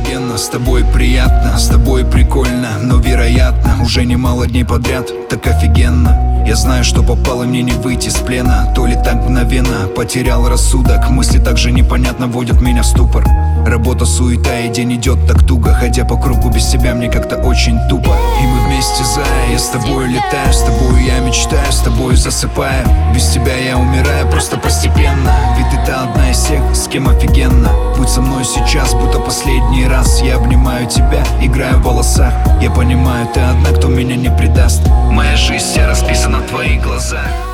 офигенно, с тобой приятно, с тобой прикольно, но вероятно уже немало дней подряд так офигенно. Я знаю, что попало мне не выйти из плена, то ли так мгновенно потерял рассудок. Мысли так же непонятно водят меня в ступор. Работа, суета, и день идет так туго, ходя по кругу без тебя мне как-то очень тупо. И мы вместе, зая, я с тобой летаю, с тобой я мечтаю, с тобой засыпаю. Без тебя я умираю просто постепенно, ведь ты одна из всех, с кем офигенно. Будь со мной сейчас, будто последний раз. Я обнимаю тебя, играю в волосах. Я понимаю, ты одна, кто меня не предаст. Моя жизнь вся расписана в твоих глазах.